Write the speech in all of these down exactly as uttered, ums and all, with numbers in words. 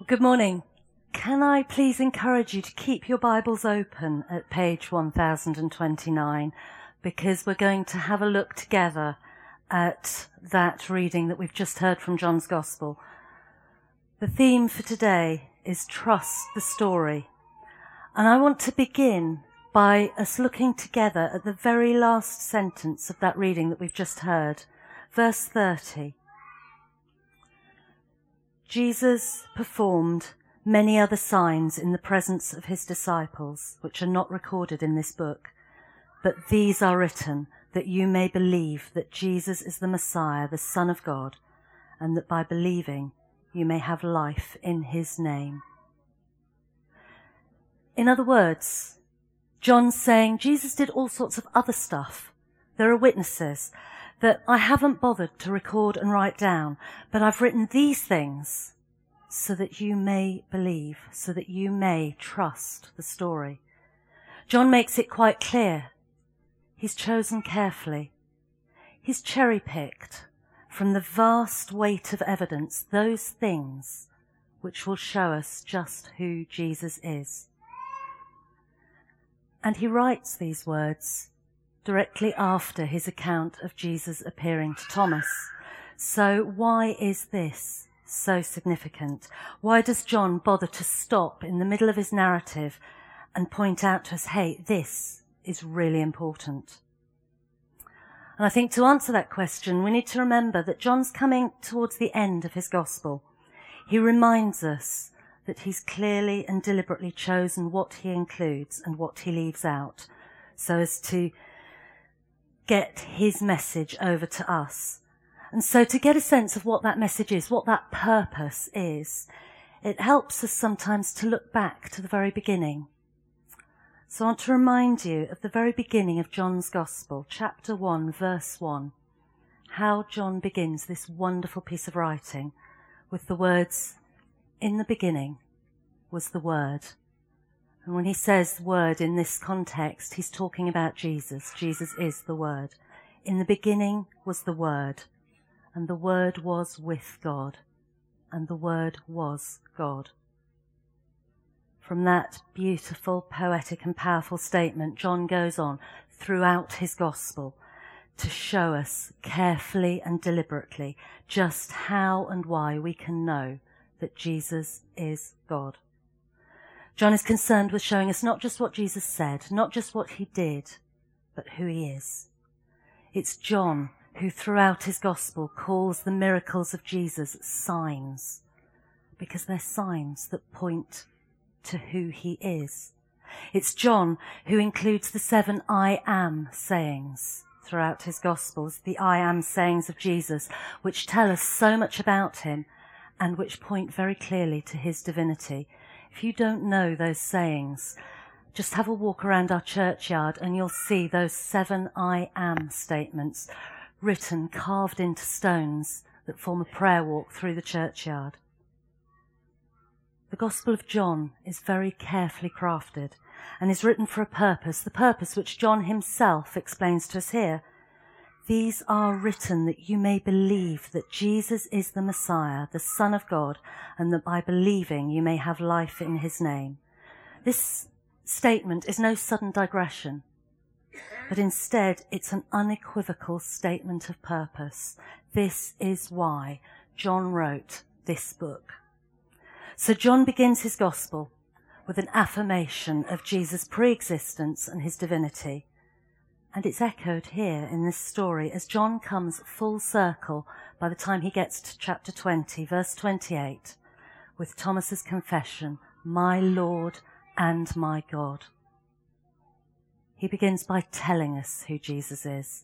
Good morning. Can I please encourage you to keep your Bibles open at page one thousand twenty-nine, because we're going to have a look together at that reading that we've just heard from John's Gospel. The theme for today is Trust the Story. And I want to begin by us looking together at the very last sentence of that reading that we've just heard, verse thirty. Jesus performed many other signs in the presence of his disciples, which are not recorded in this book, but these are written that you may believe that Jesus is the Messiah, the Son of God, and that by believing you may have life in his name. In other words, John's saying Jesus did all sorts of other stuff. There are witnesses that I haven't bothered to record and write down, but I've written these things so that you may believe, so that you may trust the story. John makes it quite clear. He's chosen carefully. He's cherry-picked from the vast weight of evidence those things which will show us just who Jesus is. And he writes these words directly after his account of Jesus appearing to Thomas. So why is this so significant? Why does John bother to stop in the middle of his narrative and point out to us, hey, this is really important? And I think to answer that question, we need to remember that John's coming towards the end of his gospel. He reminds us that he's clearly and deliberately chosen what he includes and what he leaves out, so as to get his message over to us. And so to get a sense of what that message is, what that purpose is, it helps us sometimes to look back to the very beginning. So I want to remind you of the very beginning of John's Gospel, chapter one, verse one, how John begins this wonderful piece of writing with the words, "In the beginning was the Word." And when he says word in this context, he's talking about Jesus. Jesus is the Word. In the beginning was the Word, and the Word was with God, and the Word was God. From that beautiful, poetic and powerful statement, John goes on throughout his gospel to show us carefully and deliberately just how and why we can know that Jesus is God. John is concerned with showing us not just what Jesus said, not just what he did, but who he is. It's John who throughout his gospel calls the miracles of Jesus signs, because they're signs that point to who he is. It's John who includes the seven I am sayings throughout his gospels, the I am sayings of Jesus, which tell us so much about him and which point very clearly to his divinity. If you don't know those sayings, just have a walk around our churchyard and you'll see those seven I am statements written, carved into stones that form a prayer walk through the churchyard. The Gospel of John is very carefully crafted and is written for a purpose, the purpose which John himself explains to us here. These are written that you may believe that Jesus is the Messiah, the Son of God, and that by believing you may have life in his name. This statement is no sudden digression, but instead it's an unequivocal statement of purpose. This is why John wrote this book. So John begins his gospel with an affirmation of Jesus' pre-existence and his divinity. And it's echoed here in this story as John comes full circle by the time he gets to chapter twenty, verse twenty-eight, with Thomas's confession, "My Lord and my God." He begins by telling us who Jesus is.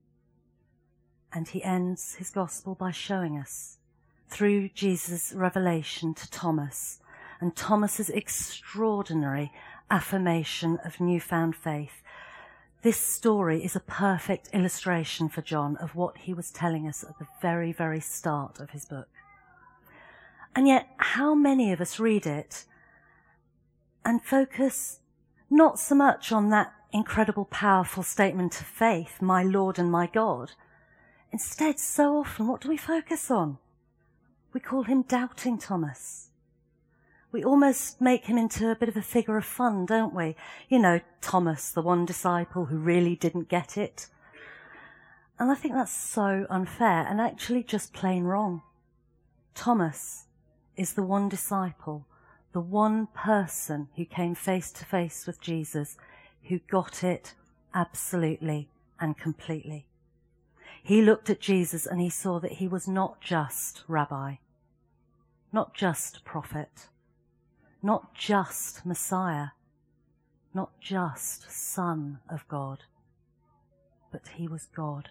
And he ends his gospel by showing us, through Jesus' revelation to Thomas and Thomas's extraordinary affirmation of newfound faith. This story is a perfect illustration for John of what he was telling us at the very, very start of his book. And yet, how many of us read it and focus not so much on that incredible, powerful statement of faith, "My Lord and my God." Instead, so often, what do we focus on? We call him Doubting Thomas. we almost make him into a bit of a figure of fun, don't we? You know, Thomas, the one disciple who really didn't get it. And I think that's so unfair and actually just plain wrong. Thomas is the one disciple, the one person who came face to face with Jesus, who got it absolutely and completely. He looked at Jesus and he saw that he was not just rabbi, not just prophet, not just Messiah, not just Son of God, but he was God.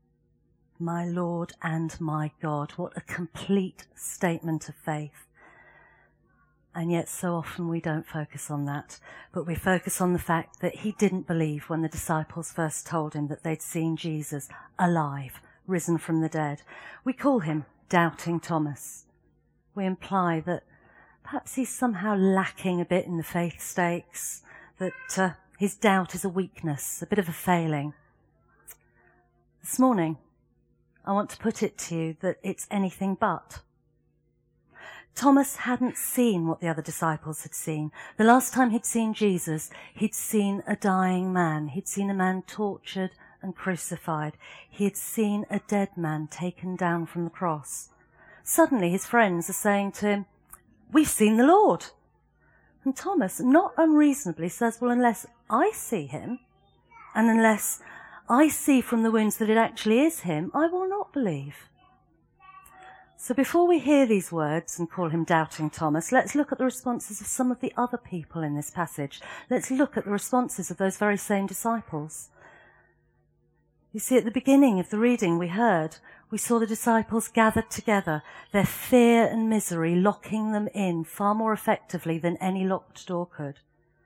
My Lord and my God. What a complete statement of faith. And yet so often we don't focus on that, but we focus on the fact that he didn't believe when the disciples first told him that they'd seen Jesus alive, risen from the dead. We call him Doubting Thomas. We imply that perhaps he's somehow lacking a bit in the faith stakes, that uh, his doubt is a weakness, a bit of a failing. This morning, I want to put it to you that it's anything but. Thomas hadn't seen what the other disciples had seen. The last time he'd seen Jesus, he'd seen a dying man. He'd seen a man tortured and crucified. He had seen a dead man taken down from the cross. Suddenly his friends are saying to him, "We've seen the Lord." And Thomas, not unreasonably, says, well, unless I see him, and unless I see from the wounds that it actually is him, I will not believe. So before we hear these words and call him Doubting Thomas, let's look at the responses of some of the other people in this passage. Let's look at the responses of those very same disciples. You see, at the beginning of the reading we heard, we saw the disciples gathered together, their fear and misery locking them in far more effectively than any locked door could.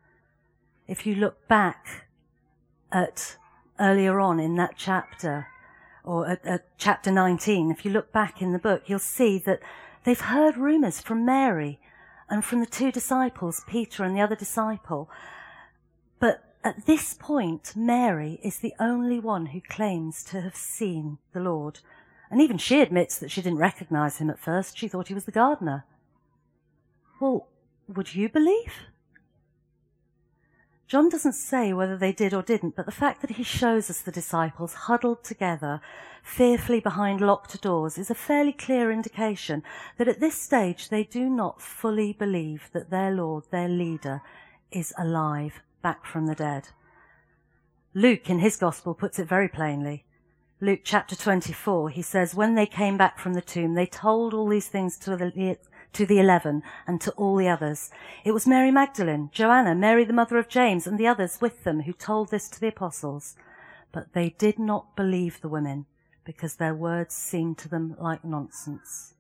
If you look back at earlier on in that chapter, or at, at chapter nineteen, if you look back in the book, you'll see that they've heard rumours from Mary and from the two disciples, Peter and the other disciple. But at this point, Mary is the only one who claims to have seen the Lord. And even she admits that she didn't recognise him at first. She thought he was the gardener. Well, would you believe? John doesn't say whether they did or didn't, but the fact that he shows us the disciples huddled together, fearfully behind locked doors, is a fairly clear indication that at this stage they do not fully believe that their Lord, their leader, is alive, back from the dead. Luke, in his gospel, puts it very plainly. Luke chapter twenty-four, he says, when they came back from the tomb, they told all these things to the to the eleven and to all the others. It was Mary Magdalene, Joanna, Mary the mother of James, and the others with them who told this to the apostles. But they did not believe the women, because their words seemed to them like nonsense.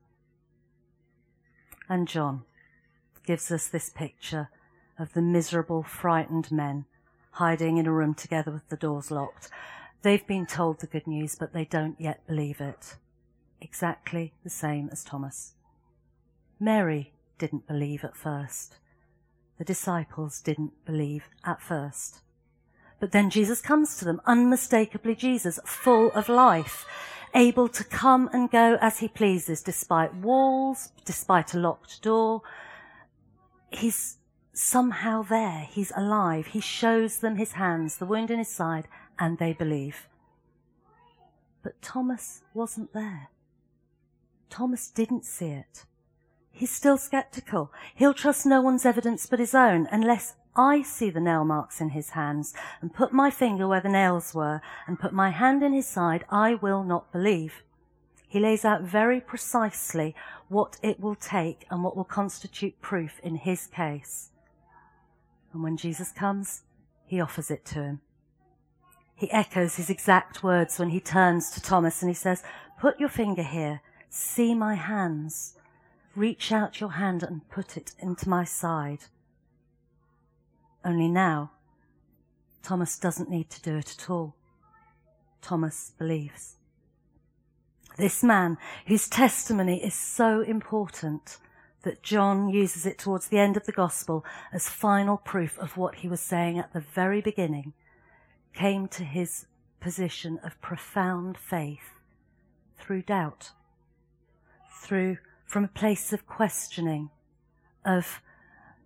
And John gives us this picture of the miserable, frightened men hiding in a room together with the doors locked. They've been told the good news, but they don't yet believe it. Exactly the same as Thomas. Mary didn't believe at first. The disciples didn't believe at first. But then Jesus comes to them, unmistakably Jesus, full of life, able to come and go as he pleases, despite walls, despite a locked door. He's somehow there. He's alive. He shows them his hands, the wound in his side, and they believe. But Thomas wasn't there. Thomas didn't see it. He's still sceptical. He'll trust no one's evidence but his own unless I see the nail marks in his hands and put my finger where the nails were and put my hand in his side. I will not believe. He lays out very precisely what it will take and what will constitute proof in his case. And when Jesus comes, he offers it to him. He echoes his exact words when he turns to Thomas and he says, "Put your finger here. See my hands. Reach out your hand and put it into my side." Only now, Thomas doesn't need to do it at all. Thomas believes. This man, whose testimony is so important that John uses it towards the end of the gospel as final proof of what he was saying at the very beginning, came to his position of profound faith through doubt, through from a place of questioning, of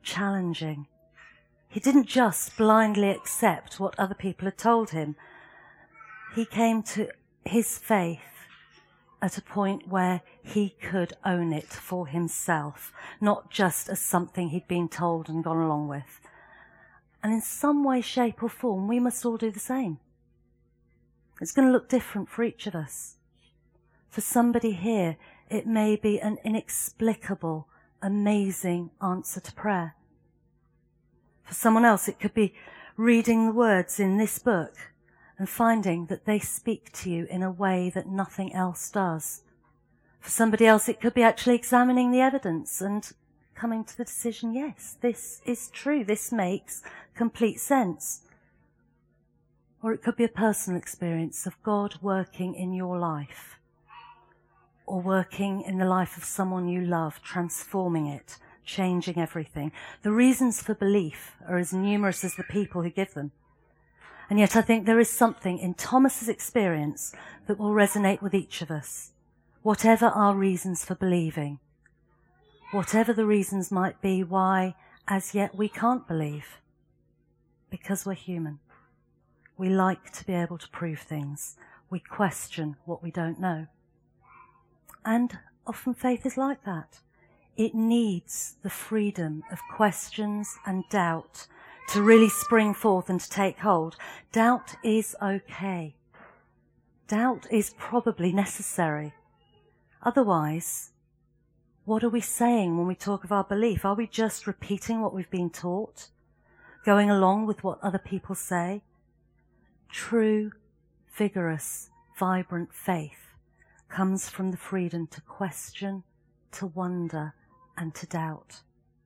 challenging. He didn't just blindly accept what other people had told him. He came to his faith at a point where he could own it for himself, not just as something he'd been told and gone along with. And in some way, shape or form, we must all do the same. It's going to look different for each of us. For somebody here, it may be an inexplicable, amazing answer to prayer. For someone else, it could be reading the words in this book and finding that they speak to you in a way that nothing else does. For somebody else, it could be actually examining the evidence and coming to the decision, yes, this is true, this makes complete sense. Or it could be a personal experience of God working in your life, or working in the life of someone you love, transforming it, changing everything. The reasons for belief are as numerous as the people who give them. And yet I think there is something in Thomas's experience that will resonate with each of us. Whatever our reasons for believing, whatever the reasons might be why as yet we can't believe, because we're human. We like to be able to prove things. We question what we don't know. And often faith is like that. It needs the freedom of questions and doubt to really spring forth and to take hold. Doubt is okay. Doubt is probably necessary. Otherwise, what are we saying when we talk of our belief? Are we just repeating what we've been taught? Going along with what other people say? True, vigorous, vibrant faith comes from the freedom to question, to wonder, and to doubt.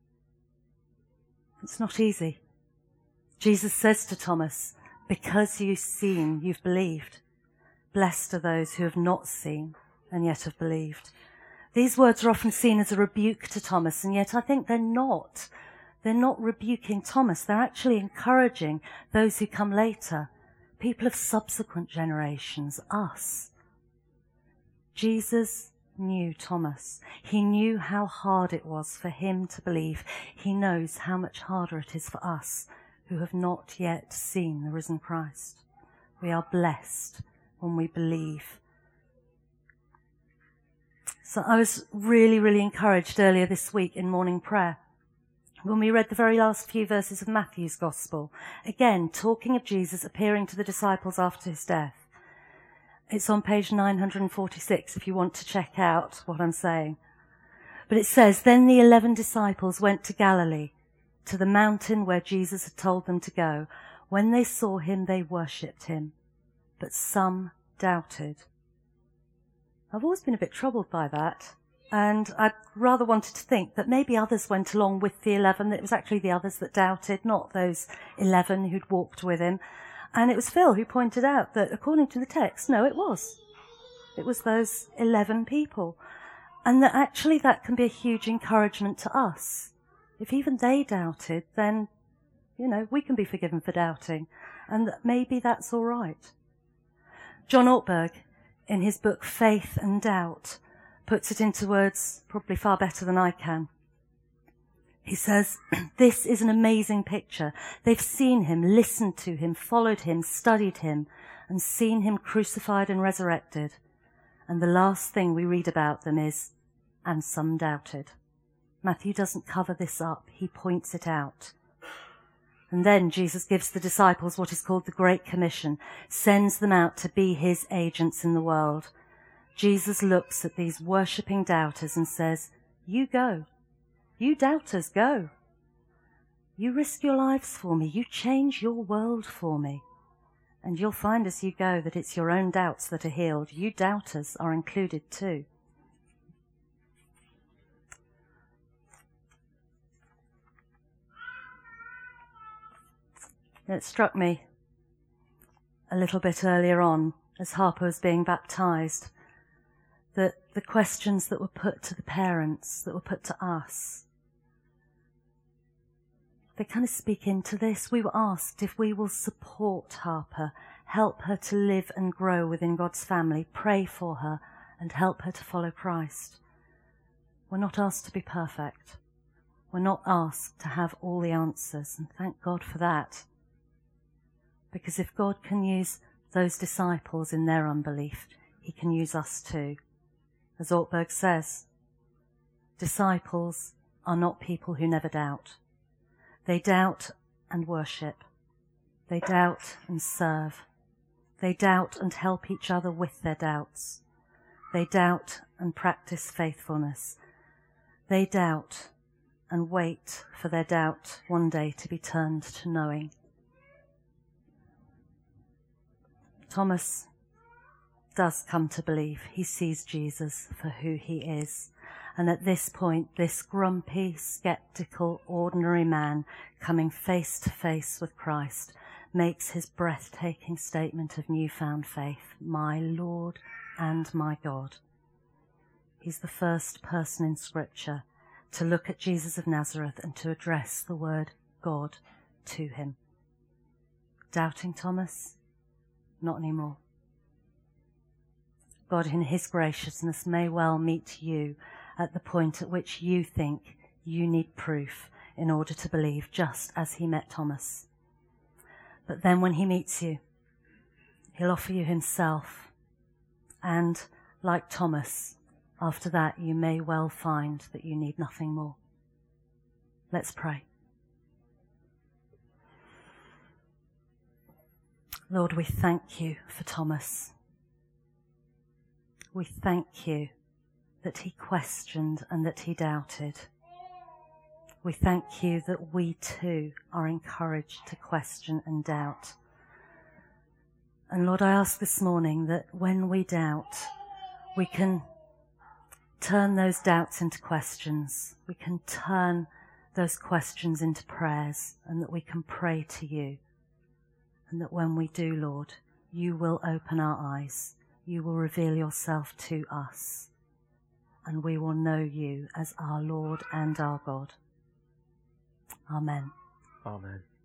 It's not easy. Jesus says to Thomas, because you've seen, you've believed. Blessed are those who have not seen and yet have believed. These words are often seen as a rebuke to Thomas, and yet I think they're not. They're not rebuking Thomas. They're actually encouraging those who come later, people of subsequent generations, us. Jesus knew Thomas. He knew how hard it was for him to believe. He knows how much harder it is for us who have not yet seen the risen Christ. We are blessed when we believe. So I was really, really encouraged earlier this week in morning prayer when we read the very last few verses of Matthew's Gospel, again talking of Jesus appearing to the disciples after his death. It's on page nine hundred forty-six if you want to check out what I'm saying. But it says, then the eleven disciples went to Galilee, to the mountain where Jesus had told them to go. When they saw him, they worshipped him, but some doubted. I've always been a bit troubled by that, and I rather wanted to think that maybe others went along with the eleven, that it was actually the others that doubted, not those eleven who'd walked with him. And it was Phil who pointed out that according to the text, no, it was. It was those eleven people. And that actually that can be a huge encouragement to us. If even they doubted, then, you know, we can be forgiven for doubting. And maybe that's all right. John Ortberg, in his book Faith and Doubt, puts it into words probably far better than I can. He says, this is an amazing picture. They've seen him, listened to him, followed him, studied him, and seen him crucified and resurrected. And the last thing we read about them is, and some doubted. Matthew doesn't cover this up. He points it out. And then Jesus gives the disciples what is called the Great Commission, sends them out to be his agents in the world. Jesus looks at these worshipping doubters and says, you go. You doubters, go. You risk your lives for me. You change your world for me. And you'll find as you go that it's your own doubts that are healed. You doubters are included too. It struck me a little bit earlier on as Harper was being baptized that the questions that were put to the parents, that were put to us, they kind of speak into this. We were asked if we will support Harper, help her to live and grow within God's family, pray for her and help her to follow Christ. We're not asked to be perfect. We're not asked to have all the answers, and thank God for that. Because if God can use those disciples in their unbelief, he can use us too. As Ortberg says, disciples are not people who never doubt. They doubt and worship. They doubt and serve. They doubt and help each other with their doubts. They doubt and practice faithfulness. They doubt and wait for their doubt one day to be turned to knowing. Thomas does come to believe. He sees Jesus for who he is. And at this point, this grumpy, sceptical, ordinary man coming face to face with Christ makes his breathtaking statement of newfound faith, my Lord and my God. He's the first person in Scripture to look at Jesus of Nazareth and to address the word God to him. Doubting Thomas? Not anymore. God in his graciousness may well meet you at the point at which you think you need proof in order to believe, just as he met Thomas. But then when he meets you, he'll offer you himself. And like Thomas, after that you may well find that you need nothing more. Let's pray. Lord, we thank you for Thomas. We thank you that he questioned and that he doubted. We thank you that we too are encouraged to question and doubt. And Lord, I ask this morning that when we doubt, we can turn those doubts into questions. We can turn those questions into prayers, and that we can pray to you. And that when we do, Lord, you will open our eyes. You will reveal yourself to us. And we will know you as our Lord and our God. Amen. Amen.